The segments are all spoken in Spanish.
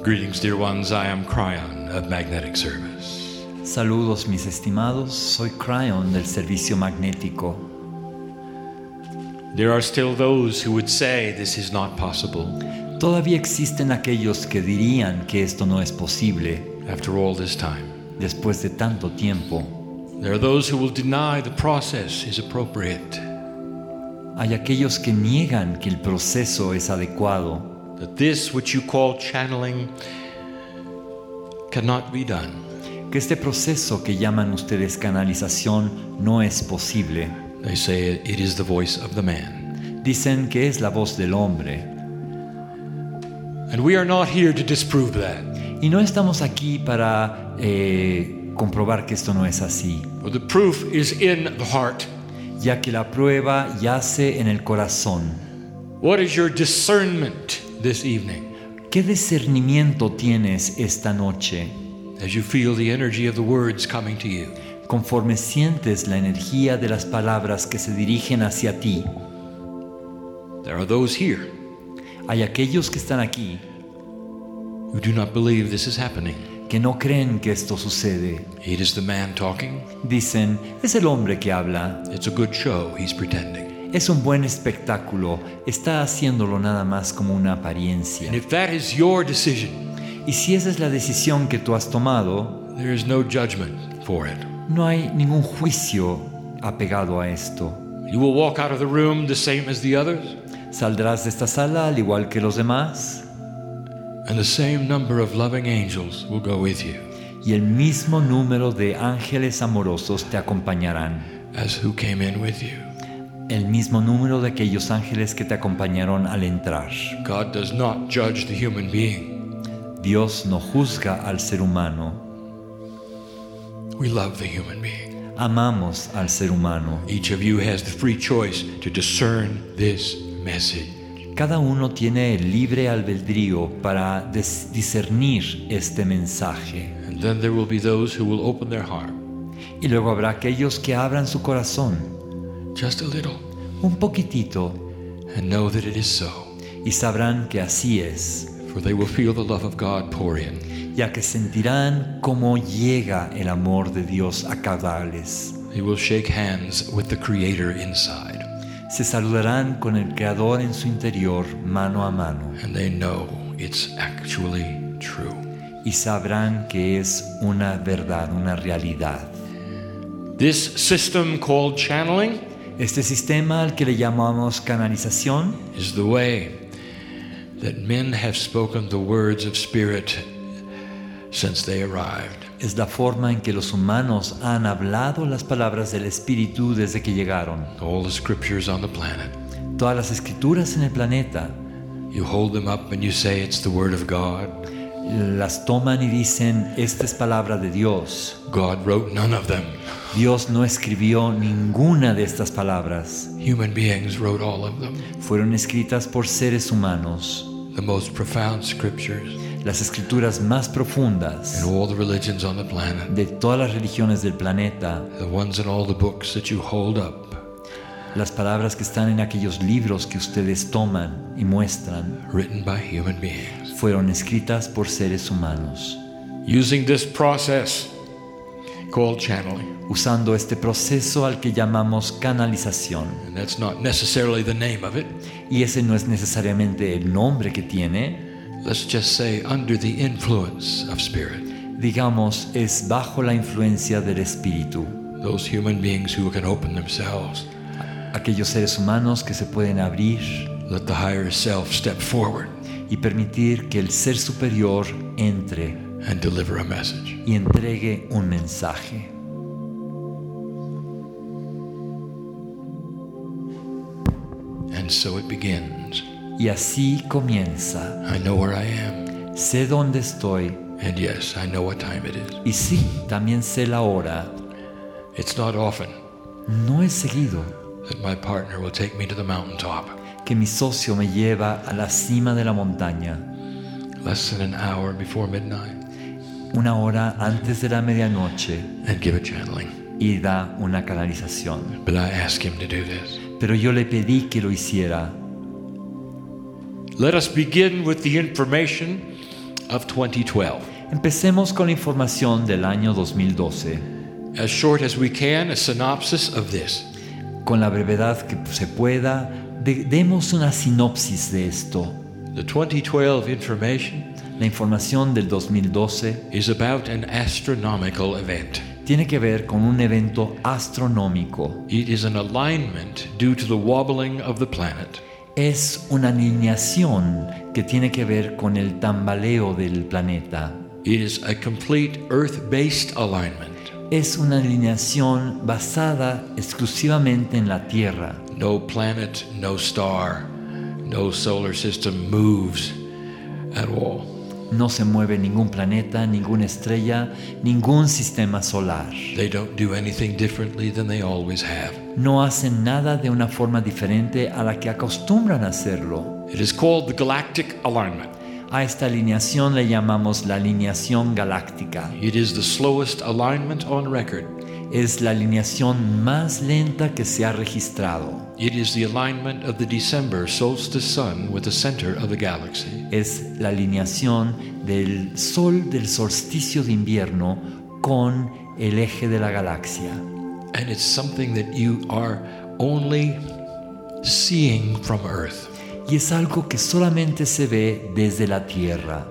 Greetings, dear ones. I am Cryon of Magnetic Service. Saludos, mis estimados. Soy Cryon del servicio magnético. There are still those who would say this is not possible. Todavía existen aquellos que dirían que esto no es posible. After all this time, Después de tanto tiempo, there are those who will deny the process is appropriate, hay aquellos que niegan que el proceso es adecuado, that this which you call channeling cannot be done. que este proceso que llaman ustedes canalización no es posible. They say it is the voice of the man. Dicen que es la voz del hombre. And we are not here to disprove that. Y no estamos aquí para comprobar que esto no es así, For the proof is in the heart. ya que la prueba yace en el corazón. What is your discernment this evening ¿Qué discernimiento tienes esta noche as you feel the energy of the words coming to you? conforme sientes la energía de las palabras que se dirigen hacia ti? There are those here Hay aquellos que están aquí who do not believe this is happening. que no creen que esto sucede. It is the man talking. Dicen, es el hombre que habla, It's a good show. He's pretending. es un buen espectáculo, está haciéndolo nada más como una apariencia. And if that is your decision, Y si esa es la decisión que tú has tomado, there is no judgment for it. no hay ningún juicio apegado a esto. You will walk out of the room the same as the others, Saldrás de esta sala al igual que los demás, and the same number of loving angels will go with you y el mismo número de ángeles amorosos te acompañarán. as who came in with you. El mismo número de aquellos ángeles que te acompañaron al entrar. God does not judge the human being. Dios no juzga al ser humano. We love the human being. Amamos al ser humano. Each of you has the free choice to discern this message. Cada uno tiene el libre albedrío para discernir este mensaje. And then there will be those who will open their heart Y luego habrá aquellos que abran su corazón just a little un poquitito and know that it is so. y sabrán que así es, For they will feel the love of God pour in. ya que sentirán cómo llega el amor de Dios a caudales. They will shake hands with the Creator inside. Se saludarán con el Creador en su interior, mano a mano, And they know it's actually true. y sabrán que es una verdad, una realidad. This system called channeling Este sistema al que le llamamos canalización is the way that men have spoken the words of Spirit since they arrived. es la forma en que los humanos han hablado las palabras del Espíritu desde que llegaron. All the scriptures on the planet. Todas las escrituras en el planeta You hold them up and you say it's the Word of God. las toman y dicen, esta es palabra de Dios. God wrote none of them. Dios no escribió ninguna de estas palabras. Human beings wrote all of them. Fueron escritas por seres humanos. The most profound scriptures Las escrituras más profundas in all the religions on the planet. de todas las religiones del planeta, The ones in all the books that you hold up, las palabras que están en aquellos libros que ustedes toman y muestran, written by human beings. fueron escritas por seres humanos, Using this process called channeling. usando este proceso al que llamamos canalización. And that's not necessarily the name of it. Y ese no es necesariamente el nombre que tiene, Let's just say under the influence of Spirit. digamos, es bajo la influencia del Espíritu. Those human beings who can open themselves. Aquellos seres humanos que se pueden abrir Let the higher self step forward y permitir que el ser superior entre and deliver a message. y entregue un mensaje. And so it begins. Y así comienza. I know where I am. Sé dónde estoy And yes, I know what time it is. y sí, también sé la hora. It's not often No es seguido that my partner will take me to the mountaintop. que mi socio me lleva a la cima de la montaña, Less than an hour before midnight. una hora antes de la medianoche, And give a channeling. y da una canalización. But I ask him to do this. Pero yo le pedí que lo hiciera. Let us begin with the information of 2012. Empecemos con la información del año 2012. As short as we can, a synopsis of this. Con la brevedad que se pueda, demos una sinopsis de esto. The 2012 information La información del 2012 is about an astronomical event. tiene que ver con un evento astronómico. It is an alignment due to the wobbling of the planet. Es una alineación que tiene que ver con el tambaleo del planeta. It is a complete Earth-based alignment. Es una alineación basada exclusivamente en la Tierra. No planet, no star, no solar system moves at all. No se mueve ningún planeta, ninguna estrella, ningún sistema solar. They don't do anything differently than they always have. No hacen nada de una forma diferente a la que acostumbran a hacerlo. It is called the galactic alignment. A esta alineación le llamamos la alineación galáctica. It is the slowest alignment on record. Es la alineación más lenta que se ha registrado. It is the alignment of the December solstice sun with the center of the galaxy. Es la alineación del sol del solsticio de invierno con el eje de la galaxia. And it's something that you are only seeing from Earth. Y es algo que solamente se ve desde la Tierra.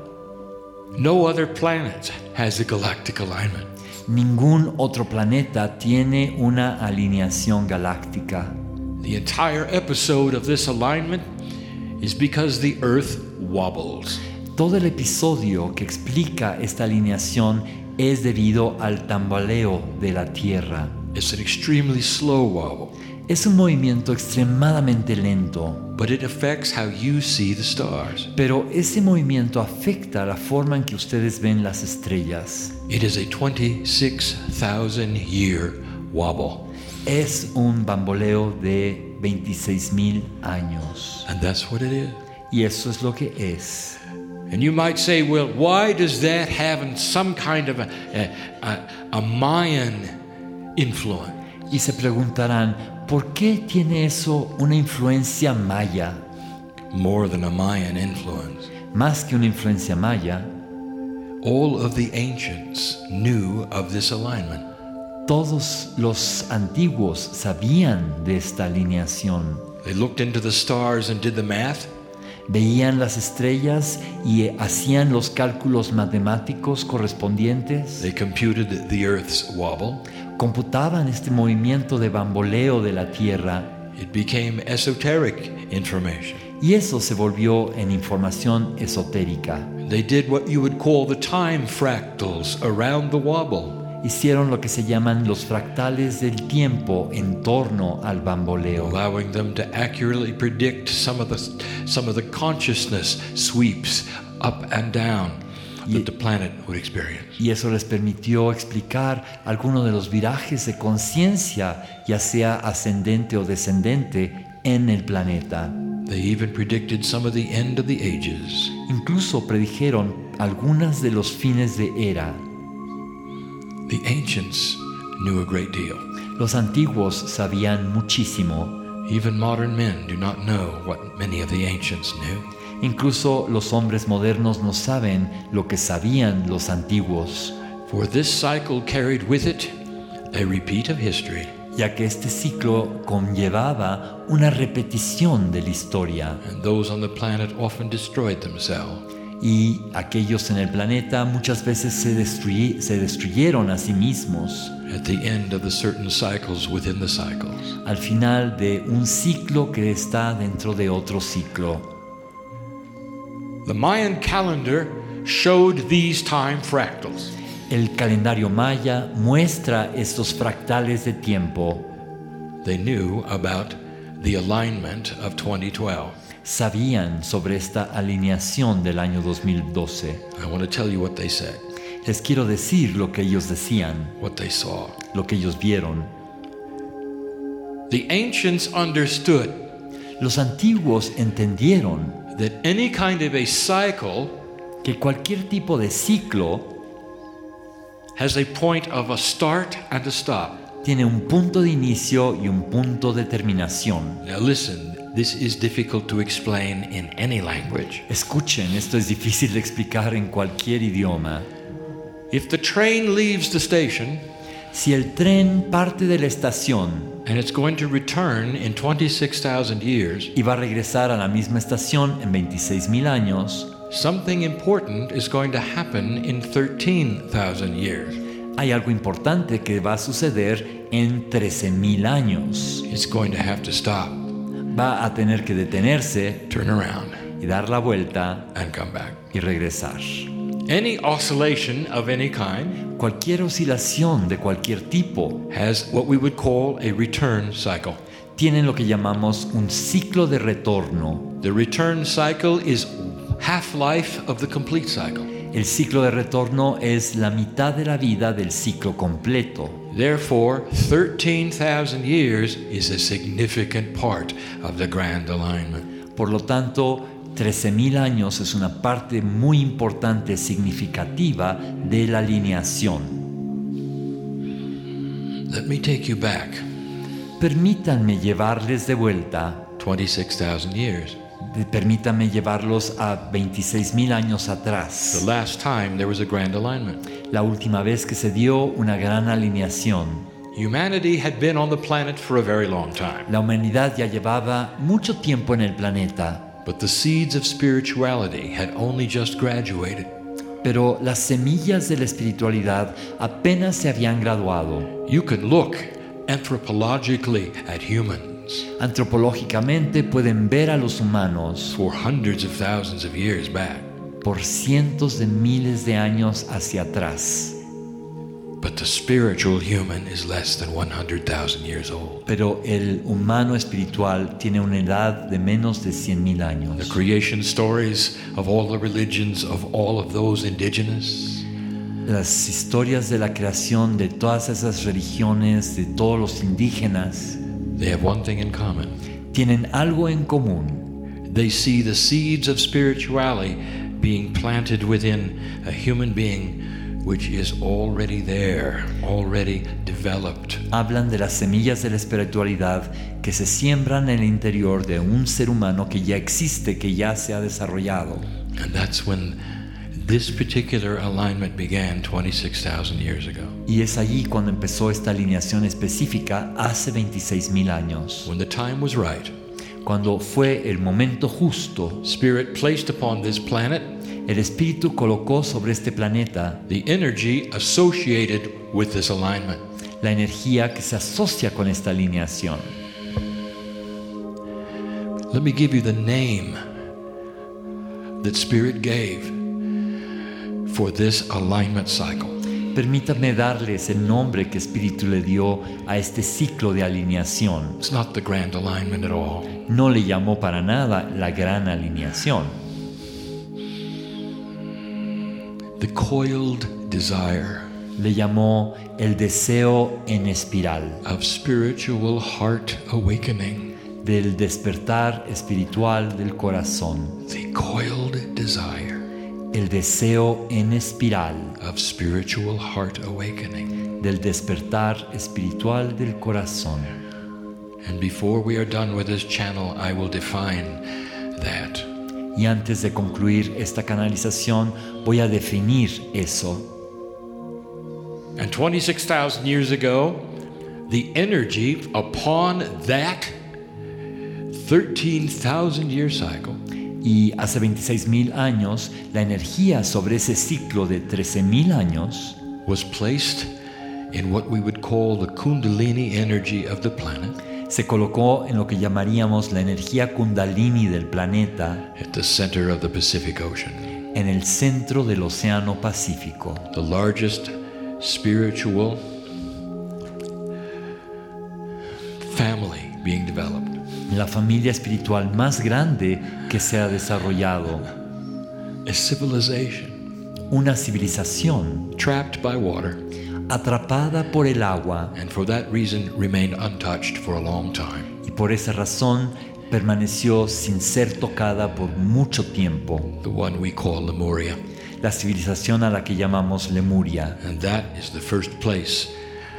No other planet has a galactic alignment. Ningún otro planeta tiene una alineación galáctica. The entire episode of this alignment is because the Earth wobbles. Todo el episodio que explica esta alineación es debido al tambaleo de la Tierra. It's an extremely slow wobble, Es un movimiento extremadamente lento, but it affects how you see the stars. pero ese movimiento afecta la forma en que ustedes ven las estrellas. It is a 26,000-year wobble, Es un bamboleo de 26,000 años. and that's what it is. Y eso es lo que es. And you might say, well, why does that have some kind of a Mayan influence? Y se preguntarán, ¿por qué tiene eso una influencia maya? More than a Mayan influence. Más que una influencia maya, All of the ancients knew of this alignment. todos los antiguos sabían de esta alineación. They looked into the stars and did the math. Veían las estrellas y hacían los cálculos matemáticos correspondientes. They computed the Earth's wobble. Computaban este movimiento de bamboleo de la Tierra. It became esoteric information. Y eso se volvió en información esotérica. They did what you would call the time fractals around the wobble. Hicieron lo que se llaman los fractales del tiempo en torno al bamboleo, allowing them to accurately predict some of the consciousness sweeps up and down that the planet would experience. y eso les permitió explicar algunos de los virajes de conciencia, ya sea ascendente o descendente, en el planeta. They even predicted some of the end of the ages. Incluso predijeron algunas de los fines de era. The ancients knew a great deal. Los antiguos sabían muchísimo. Even modern men do not know what many of the ancients knew. Incluso los hombres modernos no saben lo que sabían los antiguos, For this cycle carried with it a repeat of history, ya que este ciclo conllevaba una repetición de la historia, and those on the planet often destroyed themselves. y aquellos en el planeta muchas veces se destruyeron a sí mismos At the end of the certain cycles within the cycles. al final de un ciclo que está dentro de otro ciclo. The Mayan calendar showed these time fractals. El calendario maya muestra estos fractales de tiempo. They knew about the alignment of 2012. Sabían sobre esta alineación del año 2012. I want to tell you what they said, Les quiero decir lo que ellos decían, what they saw. lo que ellos vieron. The ancients understood Los antiguos entendieron that any kind of a cycle que cualquier tipo de ciclo has a point of a start and a stop. tiene un punto de inicio y un punto de terminación. Now listen, this is difficult to explain in any language. Escuchen, esto es difícil de explicar en cualquier idioma. If the train leaves the station Si el tren parte de la estación and it's going to return in 26,000 years, y va a regresar a la misma estación en 26,000 años, something important is going to happen in 13,000 years. hay algo importante que va a suceder en 13,000 años. It's going to have to stop, Va a tener que detenerse turn around, y dar la vuelta and come back. y regresar. Any oscillation of any kind Cualquier oscilación de cualquier tipo has what we would call a return cycle. tiene lo que llamamos un ciclo de retorno. The return cycle is half-life of the complete cycle. El ciclo de retorno es la mitad de la vida del ciclo completo. Therefore, 13,000 years is a significant part of the grand alignment. Por lo tanto, 13,000 años es una parte muy importante, significativa de la alineación. Let me take you back Permítanme llevarles de vuelta, 26,000 years. permítanme llevarlos a 26,000 años atrás. The last time there was a grand alignment. La última vez que se dio una gran alineación. Humanity had been on the planet for a very long time, La humanidad ya llevaba mucho tiempo en el planeta, but the seeds of spirituality had only just graduated. pero las semillas de la espiritualidad apenas se habían graduado. You can look anthropologically at humans Antropológicamente pueden ver a los humanos for hundreds of thousands of years back, por cientos de miles de años hacia atrás. but the spiritual human is less than 100,000 years old. Pero el humano espiritual tiene una edad de menos de 100,000 The años. creation stories of all the religions of all of those indigenous Las historias de la creación de todas esas religiones, de todos los indígenas, they have one thing in common. tienen algo en común. They see the seeds of spirituality being planted within a human being which is already there, already developed. Hablan de las semillas de la espiritualidad que se siembran en el interior de un ser humano que ya existe, que ya se ha desarrollado. And that's when this particular alignment began 26,000 years ago. Y es allí cuando empezó esta alineación específica hace 26,000 años. When the time was right, Cuando fue el momento justo, Spirit placed upon this planet el Espíritu colocó sobre este planeta the energy associated with this alignment. la energía que se asocia con esta alineación. Let me give you the name that Spirit gave for this alignment cycle. Permítanme darles el nombre que Espíritu le dio a este ciclo de alineación. It's not the grand alignment at all. No le llamó para nada la gran alineación. The coiled desire Le llamó el deseo en espiral, of spiritual heart awakening. del despertar espiritual del corazón. The coiled desire El deseo en espiral, of spiritual heart awakening. del despertar espiritual del corazón. And before we are done with this channel, I will define that. Y antes de concluir esta canalización, voy a definir eso. And 26,000 years ago, the energy upon that 13,000 year cycle Y hace 26,000 años, la energía sobre ese ciclo de 13,000 años was placed in what we would call the Kundalini energy of the planet se colocó en lo que llamaríamos la energía Kundalini del planeta, at the center of the Pacific Ocean, en el centro del Océano Pacífico, the largest spiritual family being developed. la familia espiritual más grande que se ha desarrollado, A civilization una civilización trapped by water atrapada por el agua and for that reason remained untouched for a long time. y por esa razón permaneció sin ser tocada por mucho tiempo, The one we call Lemuria. la civilización a la que llamamos Lemuria. And that is the first place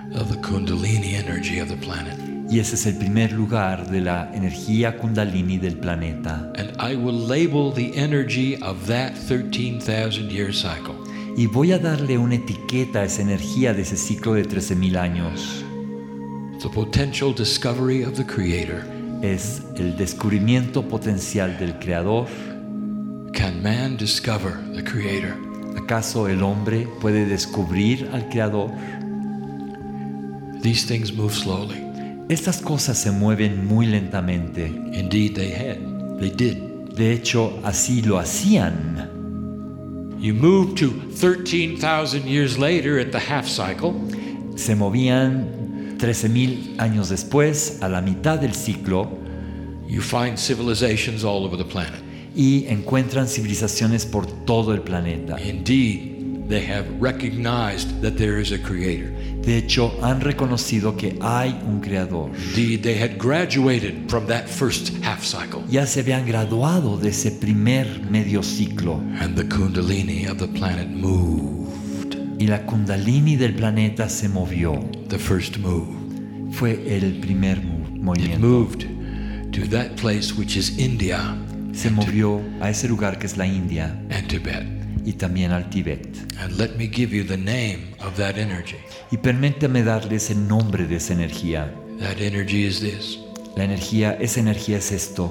of the Kundalini energy of the planet. Y ese es el primer lugar de la energía Kundalini del planeta. And I will label the energy of that 13,000 year cycle. Y voy a darle una etiqueta a esa energía de ese ciclo de 13,000 años. The potential discovery of the Creator. Es el descubrimiento potencial del Creador. Can man discover the Creator? ¿Acaso el hombre puede descubrir al Creador? These things move slowly. Estas cosas se mueven muy lentamente. Indeed, they did. De hecho, así lo hacían. You move to 13,000 years later at the half cycle. Se movían 13,000 años después, a la mitad del ciclo, You find civilizations all over the planet. y encuentran civilizaciones por todo el planeta. Indeed, they have recognized that there is a Creator. De hecho, han reconocido que hay un Creador. Indeed, they had graduated from that first half cycle. Ya se habían graduado de ese primer medio ciclo. And the Kundalini of the planet moved. Y la Kundalini del planeta se movió. The first move. Fue el primer It movimiento. moved to that place which is India Se movió a ese lugar que es la India and Tibet. y también al Tíbet. And let me give you the name of that energy. Y permítame darles el nombre de esa energía. That energy is this. Esa energía es esto.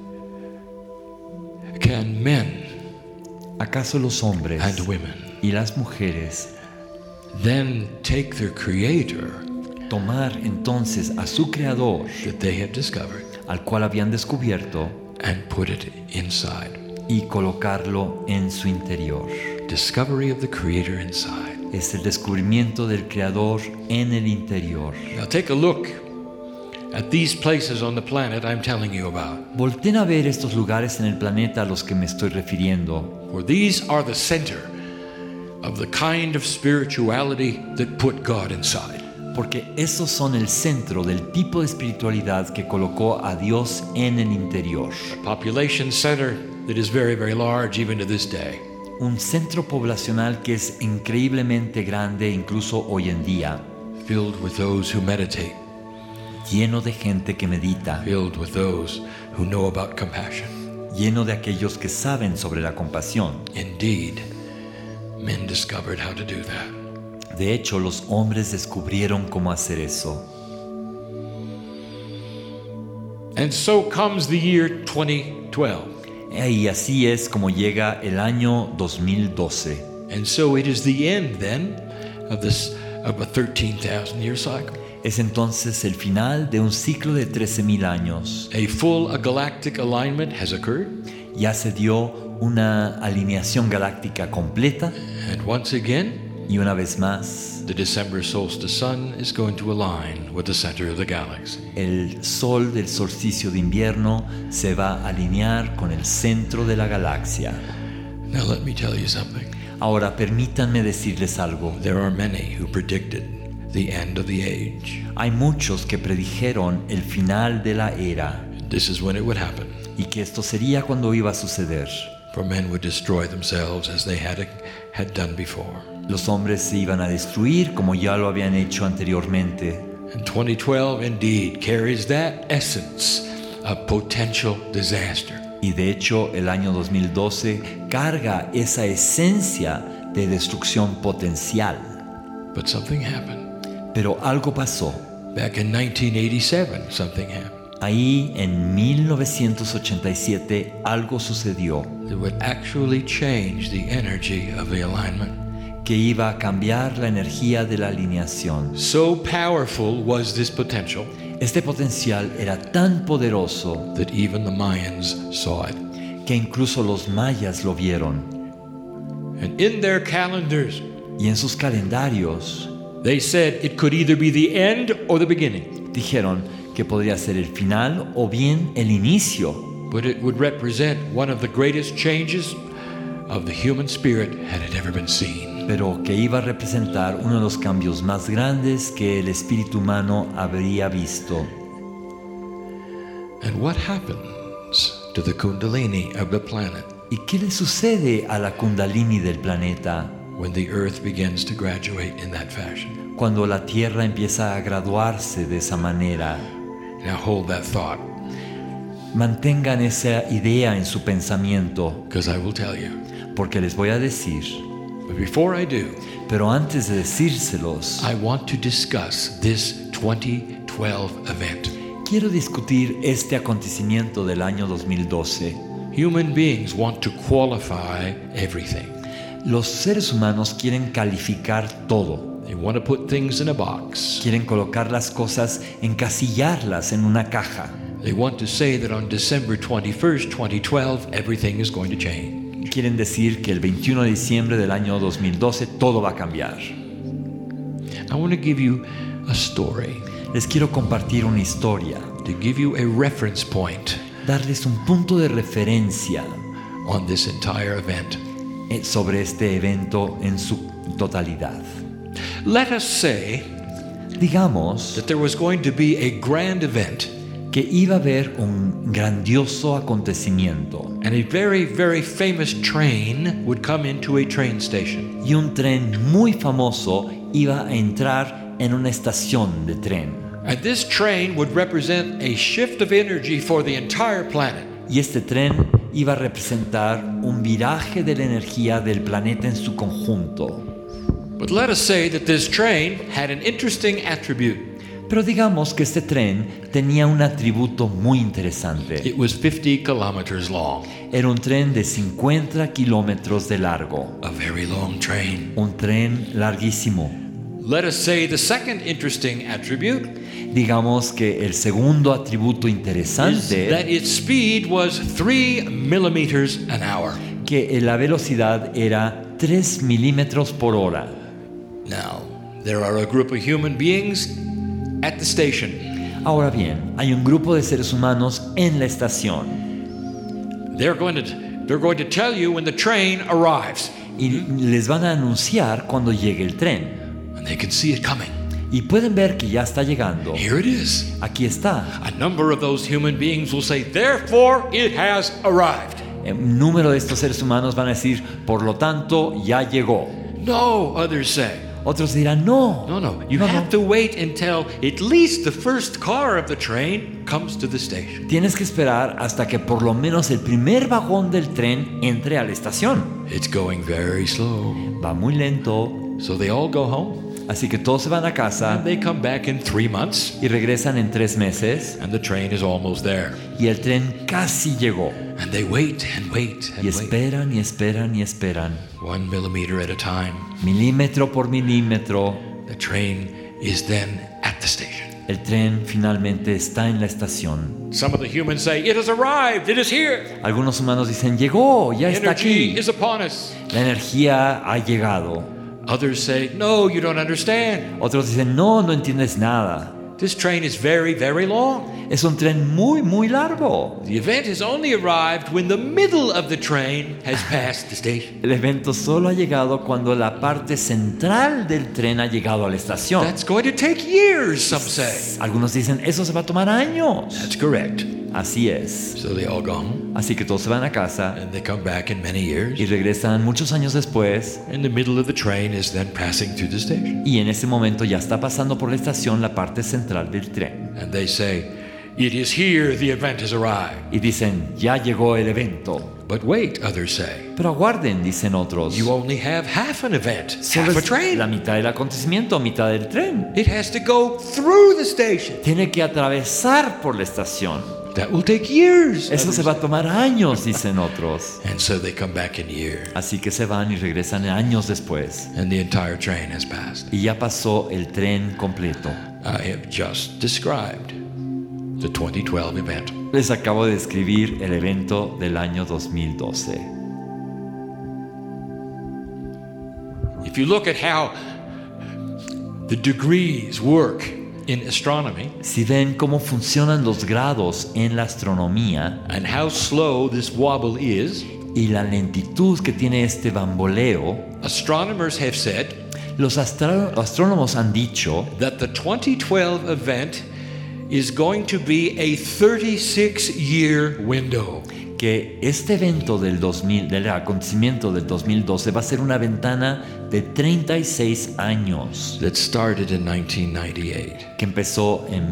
Can men ¿Acaso los hombres and women y las mujeres then take their Creator tomar entonces a su Creador, that they have discovered, al cual habían descubierto, and put it inside? y colocarlo en su interior? Discovery of the Creator inside. Es el descubrimiento del Creador en el interior. Now take a look at these places on the planet I'm telling you about. Volten a ver estos lugares en el planeta a los que me estoy refiriendo, For these are the center of the kind of spirituality that put God inside. porque esos son el centro del tipo de espiritualidad que colocó a Dios en el interior. Population center that is very, very large even to this day. Un centro poblacional que es increíblemente grande incluso hoy en día, Filled with those who meditate. lleno de gente que medita, Filled with those who know about compassion. lleno de aquellos que saben sobre la compasión. Indeed, men discovered how to do that. De hecho, los hombres descubrieron cómo hacer eso. And so comes the year 2012. Y así es como llega el año 2012. And so it is the end then of a 13,000 year cycle. Es entonces el final de un ciclo de 13,000 años. A galactic alignment has occurred. Ya se dio una alineación galáctica completa And once again, y una vez más, the December solstice sun is going to align with the center of the galaxy. el sol del solsticio de invierno se va a alinear con el centro de la galaxia. Now let me tell you something. Ahora permítanme decirles algo. There are many who predicted the end of the age. Hay muchos que predijeron el final de la era This is when it would happen. y que esto sería cuando iba a suceder. For men would destroy themselves as they had done before. Los hombres se iban a destruir como ya lo habían hecho anteriormente. And 2012 indeed carries that essence of potential disaster. Y de hecho el año 2012 carga esa esencia de destrucción potencial. But something happened. Pero algo pasó. Back in 1987, something happened. Ahí en 1987 algo sucedió That would actually change the energy of the alignment. que iba a cambiar la energía de la alineación. So powerful was this potential Este potencial era tan poderoso that even the Mayans saw it. que incluso los mayas lo vieron. And in their calendars, Y en sus calendarios they said it could either be the end or the beginning, dijeron que podría ser el final o bien el inicio, but it would represent one of the greatest changes of the human spirit had it ever been seen. pero que iba a representar uno de los cambios más grandes que el espíritu humano habría visto. And what happens to the Kundalini of the planet ¿Y qué le sucede a la Kundalini del planeta when the earth begins to graduate in that fashion? cuando la Tierra empieza a graduarse de esa manera. Now hold that thought, Mantengan esa idea en su pensamiento, because I will tell you. porque les voy a decir. But before I do, Pero antes de decírselos, I want to discuss this 2012 event. quiero discutir este acontecimiento del año 2012. Human beings want to qualify everything. Los seres humanos quieren calificar todo. They want to put things in a box. Quieren colocar las cosas, encasillarlas en una caja. They want to say that on December 21st, 2012, everything is going to change. Quieren decir que el 21 de diciembre del año 2012 todo va a cambiar. I want to give you a story, Les quiero compartir una historia, to give you a reference point darles un punto de referencia on this entire event. sobre este evento en su totalidad. Let us say Digamos that there was going to be a grand event, que iba a haber un grandioso acontecimiento and a very, very famous train would come into a train station. y un tren muy famoso iba a entrar en una estación de tren. And this train would represent a shift of energy for the entire planet. Y este tren iba a representar un viraje de la energía del planeta en su conjunto. But let us say that this train had an interesting attribute. Pero digamos que este tren tenía un atributo muy interesante. It was 50 kilometers long, Era un tren de 50 kilómetros de largo. a very long train. Un tren larguísimo. Let us say the second interesting attribute Digamos que el segundo atributo is interesante, that its speed was 3 millimeters an hour. que la velocidad era 3 milímetros por hora. Now, there are a group of human beings at the station. Ahora bien, hay un grupo de seres humanos en la estación They're going to tell you when the train arrives, y les van a anunciar cuando llegue el tren. and they can see it coming. Y pueden ver que ya está llegando. Here it is. Aquí está. A number of those human beings will say, therefore it has arrived. Un número de estos seres humanos van a decir, por lo tanto, ya llegó. No, others say. Otros dirán, no. No. You No, have no. to wait until at least the first car of the train comes to the station. Tienes que esperar hasta que por lo menos el primer vagón del tren entre a la estación. It's going very slow. Va muy lento, So they all go home. así que todos se van a casa And they come back in 3 months. y regresan en 3 meses And the train is almost there. y el tren casi llegó. And they wait and wait and Y wait. esperan y esperan y esperan. 1 millimeter at a time. Milímetro por milímetro, The train is then at the station. el tren finalmente está en la estación. Some of the humans say, it has arrived, it is here. Algunos humanos dicen, llegó, ya está Energy aquí. is upon us. La energía ha llegado. Others say, no, you don't understand. Otros dicen, no, no entiendes nada. This train is very, very long. Es un tren muy, muy largo. The event has only arrived when the middle of the train has passed the station. El evento solo ha llegado cuando la parte central del tren ha llegado a la estación. That's going to take years, some say. Algunos dicen, eso se va a tomar años. That's correct. Así es. So they all go home, Así que todos se van a casa and they come back in many years. y regresan muchos años después. And the middle of the train is then passing through the station. Y en ese momento ya está pasando por la estación la parte central del tren. And they say, it is here the event has arrived. Y dicen, ya llegó el evento. But wait, others say, Pero aguarden, dicen otros. you only have half an event, Solo half a es train. la mitad del acontecimiento, mitad del tren. It has to go through the station. Tiene que atravesar por la estación. That will take years. Eso others se va a tomar años, dicen otros. And so they come back in years, Así que se van y regresan años después. and the entire train has passed. Y ya pasó el tren completo. I have just described the 2012 event. Les acabo de describir el evento del año 2012. If you look at how the degrees work in astronomy Si ven cómo funcionan los grados en la astronomía and how slow this wobble is, y la lentitud que tiene este bamboleo, astronomers have said los astrónomos han dicho that the 2012 event is going to be a 36-year window. que este evento del acontecimiento del 2012 va a ser una ventana de 36 años that started in 1998. que empezó en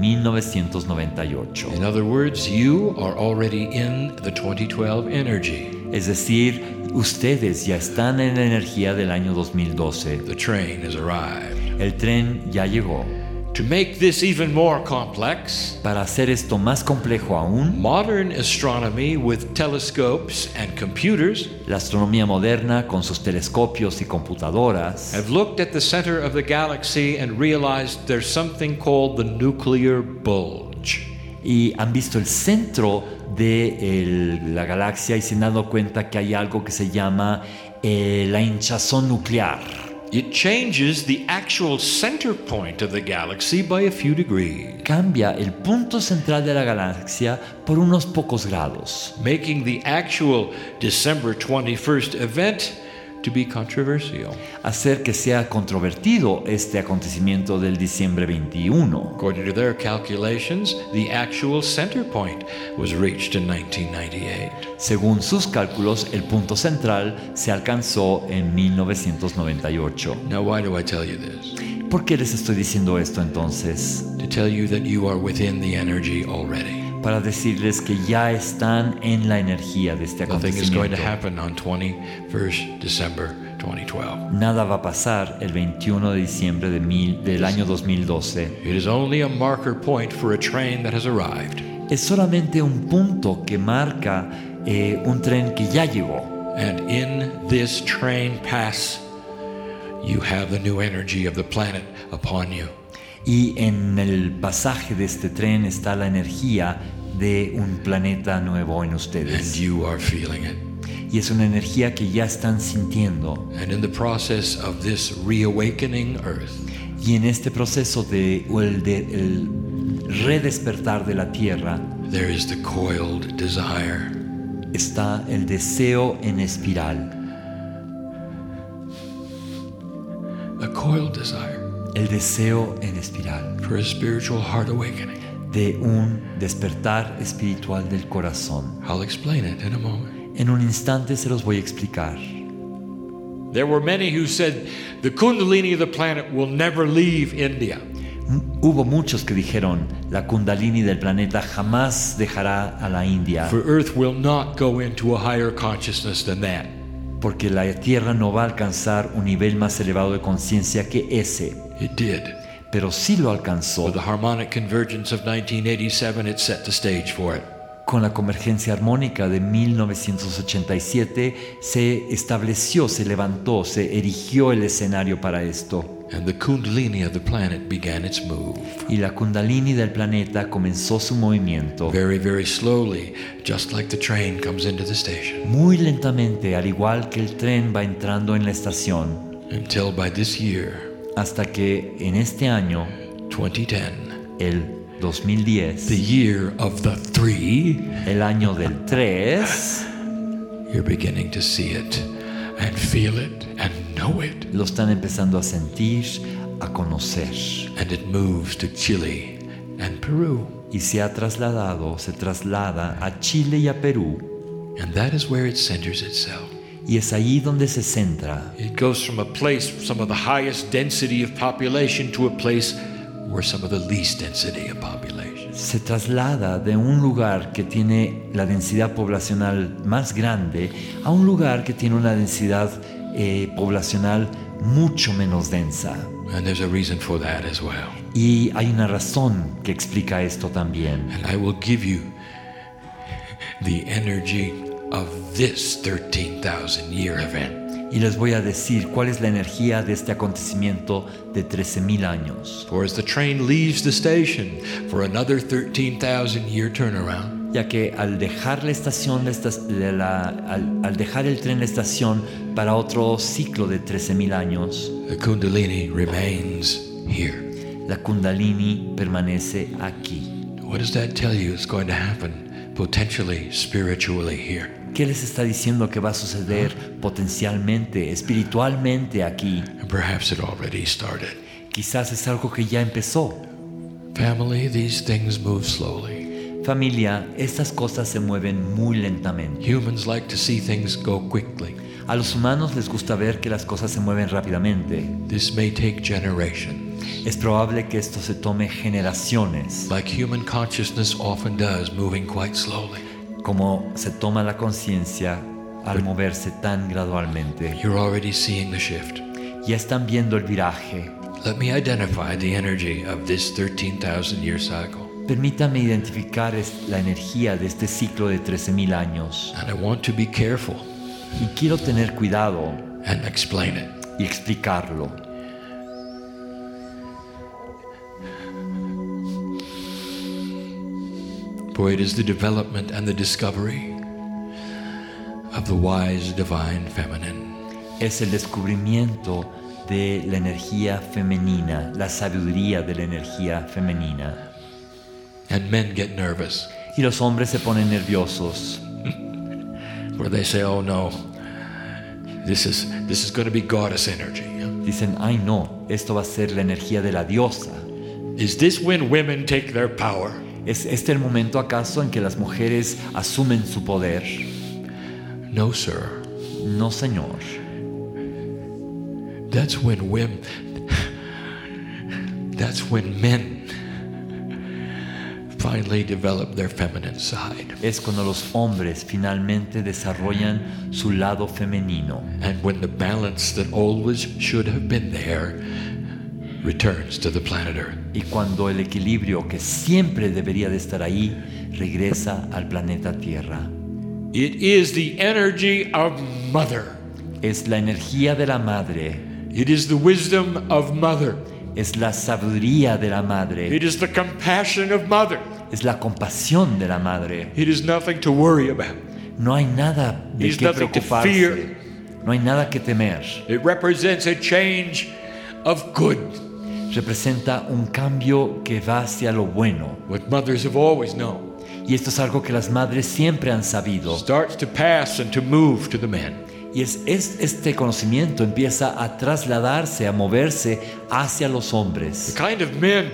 1998. In other words, you are already in the 2012 energy. Es decir, ustedes ya están en la energía del año 2012. The train has arrived. El tren ya llegó. To make this even more complex, Para hacer esto más complejo aún, modern astronomy with telescopes and computers la astronomía moderna con sus telescopios y computadoras have looked at the center of the galaxy and realized there's something called the nuclear bulge. y han visto el centro de la galaxia y se han dado cuenta que hay algo que se llama la hinchazón nuclear. It changes the actual center point of the galaxy by a few degrees, Cambia el punto central de la galaxia por unos pocos grados, making the actual December 21st event to be controversial. hacer que sea controvertido este acontecimiento del diciembre 21. According to their calculations, the actual center point was reached in 1998. Según sus cálculos, el punto central se alcanzó en 1998. Now, why do I tell you this? ¿Por qué les estoy diciendo esto entonces? To tell you that you are within the energy already. Para decirles que ya están en la energía de este Nothing is going to acontecimiento. happen on 21st December 2012. Nada va a pasar el 21 de diciembre del año 2012. It is only a marker point for a train that has arrived. Es solamente un punto que marca un tren que ya llegó. And in this train pass, you have the new energy of the planet upon you. Y en el pasaje de este tren está la energía de un planeta nuevo en And ustedes. you are feeling it. Y es una energía que ya están sintiendo. And in the process of this reawakening earth, Y en este proceso de el redespertar de la Tierra there is the coiled desire. está el deseo en espiral. A coiled desire El deseo en espiral for a spiritual heart awakening. de un despertar espiritual del corazón. I'll explain it in a moment. En un instante se los voy a explicar. There were many who said the Kundalini of the planet will never leave India. Hubo muchos que dijeron, la Kundalini del planeta jamás dejará a la India, For Earth will not go into a higher consciousness than that. porque la Tierra no va a alcanzar un nivel más elevado de conciencia que ese. It did. Pero sí lo alcanzó. With the harmonic convergence of 1987, it set the stage for it. Con la convergencia armónica de 1987 se estableció, se levantó, se erigió el escenario para esto. And the Kundalini of the planet began its move. Y la Kundalini del planeta comenzó su movimiento Very, very slowly, just like the train comes into the station. muy lentamente, al igual que el tren va entrando en la estación, Until by this year, hasta que en este año, 2010, el 2010, the year of the 3, el año del 3, you're beginning to see it and feel it and know it. lo están empezando a sentir, a conocer. And it moves to Chile and Peru. Y se traslada a Chile y a Perú. And that is where it centers itself. Y es ahí donde se centra. It goes from a place, some of the highest density of population, to a place where some of the least density of population. Se traslada de un lugar que tiene la densidad poblacional más grande a un lugar que tiene una densidad poblacional mucho menos densa. And there's a reason for that as well. Y hay una razón que explica esto también. And I will give you the energy of this 13,000 year event. Y les voy a decir cuál es la energía de este acontecimiento de 13,000 años. For as the train leaves the station for another 13,000 year turnaround, Ya que al dejar la estación, al dejar el tren la estación para otro ciclo de 13,000 años, the Kundalini remains here. la Kundalini permanece aquí. What does that tell you is going to happen potentially spiritually here? ¿Qué les está diciendo que va a suceder potencialmente, espiritualmente aquí? And perhaps it already started. Quizás es algo que ya empezó. Family, these things move slowly. Familia, estas cosas se mueven muy lentamente. Humans like to see things go quickly. A los humanos les gusta ver que las cosas se mueven rápidamente. This may take generations, Es probable que esto se tome generaciones, like human consciousness often does, moving quite slowly. como se toma la conciencia al moverse tan gradualmente. You're already seeing the shift. Ya están viendo el viraje. Let me identify the energy of this 13,000 year cycle. Permítame identificar la energía de este ciclo de 13,000 años. And I want to be careful Y quiero tener cuidado and explain it. y explicarlo. For it is the development and the discovery of the wise divine feminine. Es el descubrimiento de la energía femenina, la sabiduría de la energía femenina. And men get nervous, Y los hombres se ponen nerviosos, where they say, oh no, this is going to be goddess energy. dicen, ay no, esto va a ser la energía de la diosa. Is this when women take their power? ¿Es este el momento acaso en que las mujeres asumen su poder? No, sir. No, señor. That's when men finally develop their feminine side. Es cuando los hombres finalmente desarrollan su lado femenino. And when the balance that always should have been there returns to the planet Earth. Y cuando el equilibrio que siempre debería de estar ahí regresa al planeta Tierra. It is the energy of Mother. Es la energía de la madre. It is the wisdom of Mother. Es la sabiduría de la madre. It is the compassion of Mother. Es la compasión de la madre. It is nothing to worry about. No hay nada de There's qué nothing to preocuparse. fear. No hay nada que temer. It represents a change of good. Representa un cambio que va hacia lo bueno. What mothers have always known Y esto es algo que las madres siempre han sabido. starts to pass and to move to the men. Y este conocimiento empieza a trasladarse, a moverse hacia los hombres. The kind of men,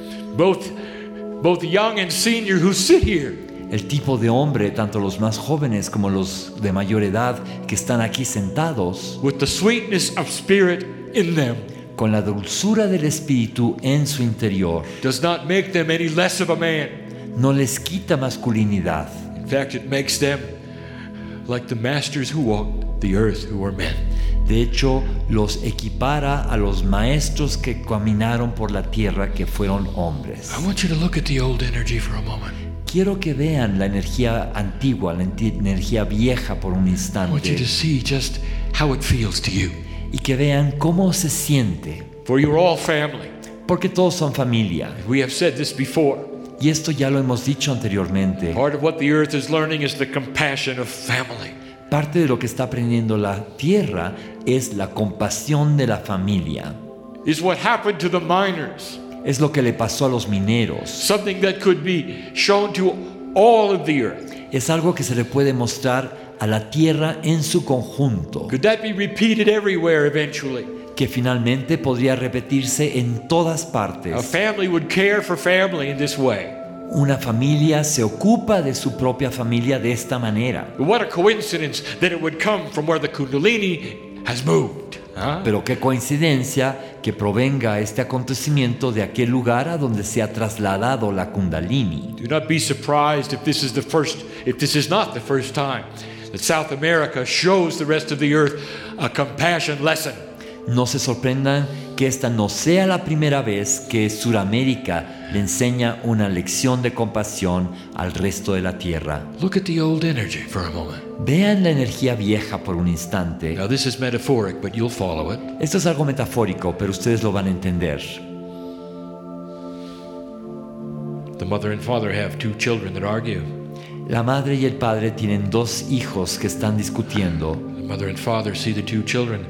both young and senior, who sit here El tipo de hombre, tanto los más jóvenes como los de mayor edad, que están aquí sentados, with the sweetness of spirit in them, con la dulzura del espíritu en su interior, does not make them any less of a man. no les quita masculinidad. In fact, it makes them like the masters who walked the earth, who were men. De hecho, los equipara a los maestros que caminaron por la tierra, que fueron hombres. I want you to look at the old energy for a moment. Quiero que vean la energía antigua, la energía vieja por un I want you to instante, see just how it feels to you. y que vean cómo se siente, For you're all family. porque todos son familia. We have said this before. Y esto ya lo hemos dicho anteriormente. Part of what the earth is learning is the compassion of family. Parte de lo que está aprendiendo la tierra es la compasión de la familia. Is what happened to the miners. Es lo que le pasó a los mineros. Something that could be shown to all of the earth. Es algo que se le puede mostrar a la tierra en su conjunto, Could that be repeated everywhere eventually? que finalmente podría repetirse en todas A partes. family would care for family in this way. Una familia se ocupa de su propia familia de esta manera. But what a coincidence that it would come from where the Kundalini has moved. Huh? Pero qué coincidencia que provenga este acontecimiento de aquel lugar a donde se ha trasladado la Kundalini. Do not be surprised if this is not the first time that South America shows the rest of the earth a compassion lesson. No se sorprendan que esta no sea la primera vez que Suramérica le enseña una lección de compasión al resto de la tierra. Look at the old energy for a moment. Vean la energía vieja por un instante. Now this is metaphoric, but you'll follow it. Esto es algo metafórico, pero ustedes lo van a entender. The mother and father have two children that argue. La madre y el padre tienen dos hijos que están discutiendo. The mother and father see the two children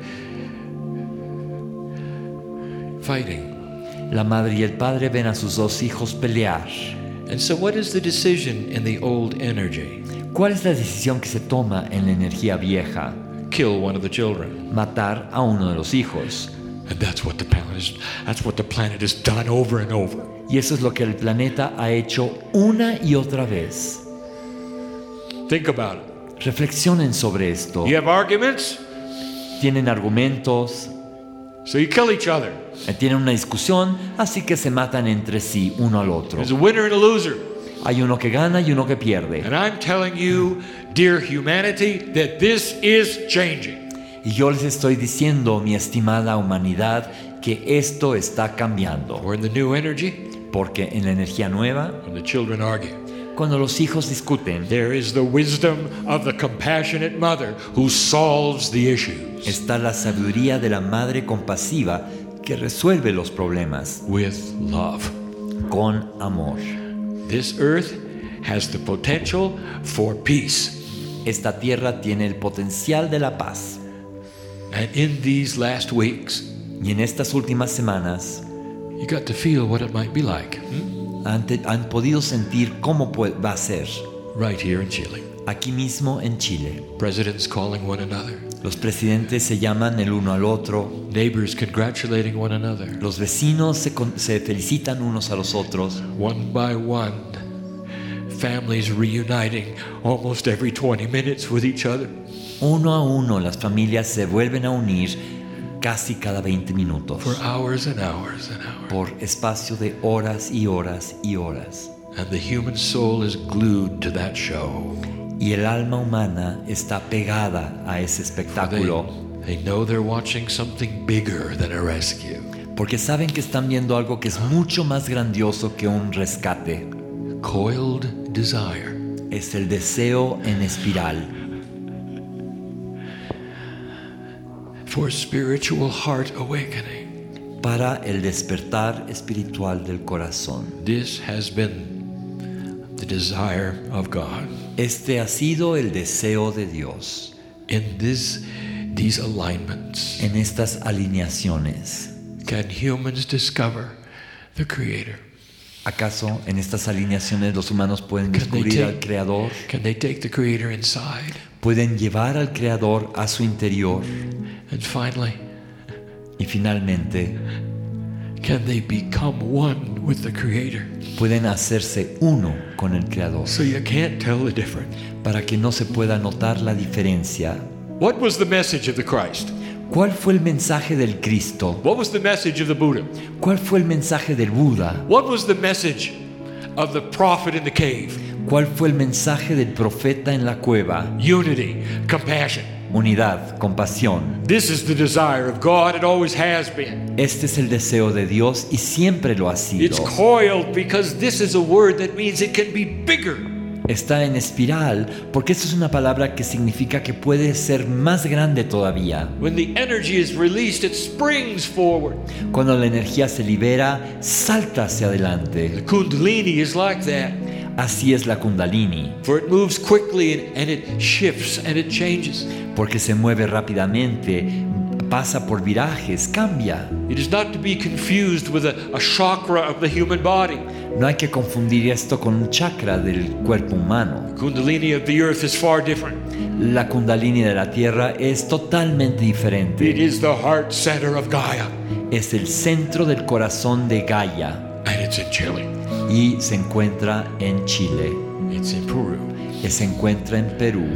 fighting. La madre y el padre ven a sus dos hijos pelear. And so what is the decision in the old energy? ¿Cuál es la decisión que se toma en la energía vieja? Kill one of the children. Matar a uno de los hijos. And that's what the planet has done over and over. Y eso es lo que el planeta ha hecho una y otra vez. Think about it. Reflexionen sobre esto. You have arguments, Tienen argumentos, so you kill each other. tienen una discusión, así que se matan entre sí, uno al otro. There's a winner and a loser. Hay uno que gana y uno que pierde. And I'm telling you, dear humanity, that this is changing. Y yo les estoy diciendo, mi estimada humanidad, que esto está cambiando. We're in the new energy Porque en la energía nueva, when the children argue. cuando los hijos discuten, There is the wisdom of the compassionate mother who solves the issues está la sabiduría de la madre compasiva que resuelve los problemas with love. con amor. This earth has the potential for peace. Esta tierra tiene el potencial de la paz. And in these last weeks, Y en estas últimas semanas you got to feel what it might be like han podido sentir cómo va a ser right here in Chile. aquí mismo en Chile. Presidents calling one another, Los presidentes se llaman el uno al otro, neighbors congratulating one another, los vecinos se felicitan unos a los otros, one by one, families reuniting almost every 20 minutes with each other. uno a uno las familias se vuelven a unir casi cada 20 minutos For hours and hours and hours. por espacio de horas y horas y horas. And the human soul is glued to that show. Y el alma humana está pegada a ese espectáculo They know they're watching something bigger than a rescue. porque saben que están viendo algo que es mucho más grandioso que un rescate. Coiled desire. Es el deseo en espiral For spiritual heart awakening. para el despertar espiritual del corazón. This has been the desire of God. Este ha sido el deseo de Dios In these alignments, en estas alineaciones. can humans discover the Creator? ¿Acaso en estas alineaciones los humanos pueden Can they descubrir take- al Creador? Can they take the Creator inside? ¿Pueden llevar al Creador a su interior? And finally, Y finalmente, can they become one with the Creator? pueden hacerse uno con el Creador So you can't tell the difference. para que no se pueda notar la diferencia. What was the message of the Christ? ¿Cuál fue el mensaje del Cristo? What was the message of the Buddha? ¿Cuál fue el mensaje del Buda? What was the message of the prophet in the cave? ¿Cuál fue el mensaje del profeta en la cueva? Unity, compassion. Unidad, compasión. This is the desire of God. It always has been. Este es el deseo de Dios y siempre lo ha It's sido. coiled because this is a word that means it can be bigger. Está en espiral porque esto es una palabra que significa que puede ser más grande todavía. When the energy is released, it springs forward. Cuando la energía se libera, salta hacia The adelante. Kundalini is like that. Así es la Kundalini, For it moves quickly and it shifts and it changes. porque se mueve rápidamente, pasa por virajes, cambia. It is not to be confused with a chakra of the human body. No hay que confundir esto con un chakra del cuerpo humano. The Kundalini of the earth is far different. La Kundalini de la Tierra es totalmente It diferente. is the heart center of Gaia, Es el centro del corazón de Gaia and it's in Chile. y se encuentra en Chile. It's in Peru. Se encuentra en Perú.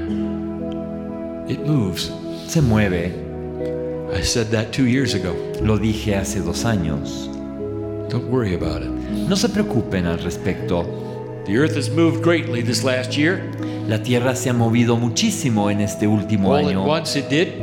It moves. Se mueve. I said that 2 years ago. Lo dije hace 2 años. Don't worry about it. No se preocupen al respecto. The earth has moved greatly this last year. La Tierra se ha movido muchísimo en este último All at año. once it did,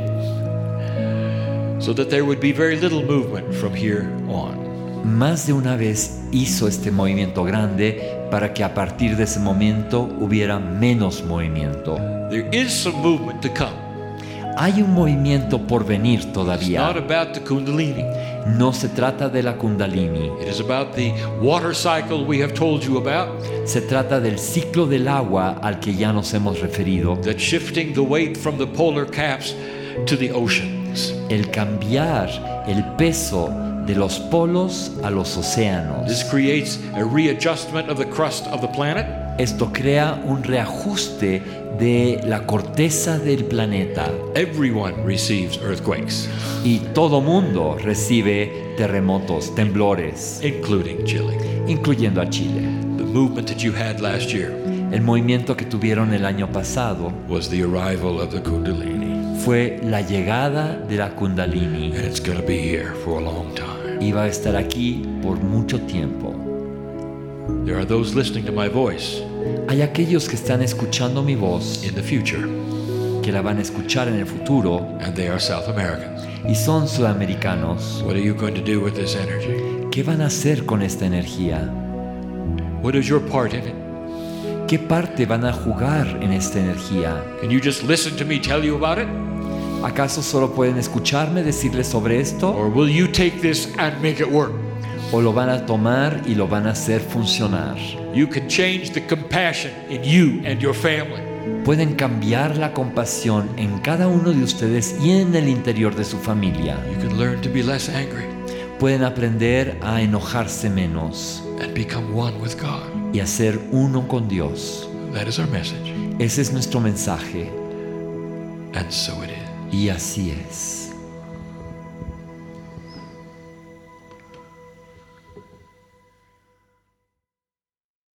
so that there would be very little movement from here on. Más de una vez hizo este movimiento grande para que a partir de ese momento hubiera menos movimiento. There is some movement to come. Hay un movimiento por venir It's not todavía. about the Kundalini. No se trata de la Kundalini. It is about the water cycle we have told you about, Se trata del ciclo del agua al que ya nos hemos referido. that's shifting the weight from the polar caps to the oceans. El cambiar el peso de los polos a los This océanos. creates a readjustment of the crust of the planet. Esto crea un reajuste de la corteza del planeta Everyone receives earthquakes, y todo mundo recibe terremotos, temblores, including Chile. incluyendo a Chile. The movement that you had last year El movimiento que tuvieron el año pasado was the arrival of the Kundalini, fue la llegada de la Kundalini. and it's going to be here for a long time. Y va a estar aquí por mucho tiempo. There are those listening to my voice Hay aquellos que están escuchando mi voz, in the future, que la van a escuchar en el futuro, and they are South Americans. y son sudamericanos. What are you going to do with this energy? ¿Qué van a hacer con esta energía? What is your part in it? ¿Qué parte van a jugar en esta energía? Can you just listen to me tell you about it? ¿Acaso solo pueden escucharme decirles sobre esto? Or will you take this and make it work? ¿O lo van a tomar y lo van a hacer funcionar? You can change the compassion in you and your family. Pueden cambiar la compasión en cada uno de ustedes y en el interior de su familia. You can learn to be less angry Pueden aprender a enojarse menos and become one with God. y a ser uno con Dios. That is our message. Ese es nuestro mensaje And so it is. y así es.